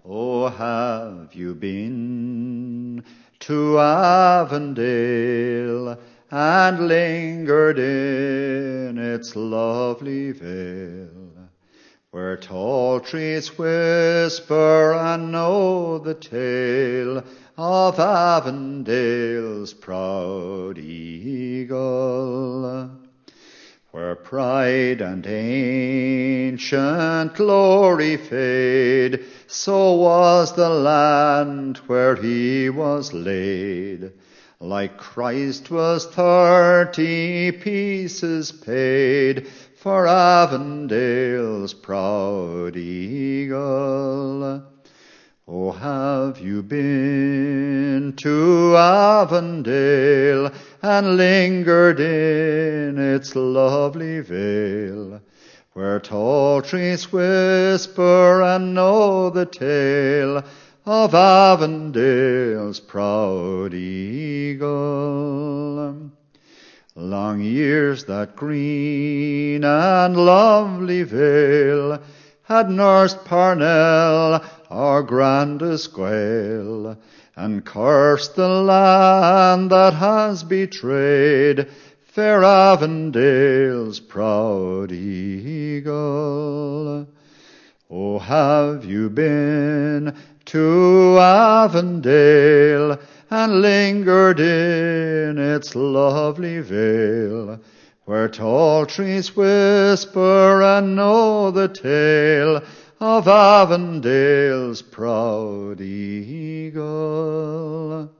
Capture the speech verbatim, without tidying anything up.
Oh, have you been to Avondale and lingered in its lovely vale, where tall trees whisper and know the tale of Avondale's proud eagle? Where pride and ancient glory fade, so was the land where he was laid. Like Christ was thirty pieces paid for Avondale's proud eagle. Oh, have you been to Avondale and lingered in its lovely vale, where tall trees whisper and know the tale of Avondale's proud eagle? Long years that green and lovely vale had nursed Parnell, our grandest Gael, and cursed the land that has betrayed fair Avondale's proud eagle. Oh, have you been to Avondale and lingered in its lovely vale, where tall trees whisper and know the tale of Avondale's proud eagle?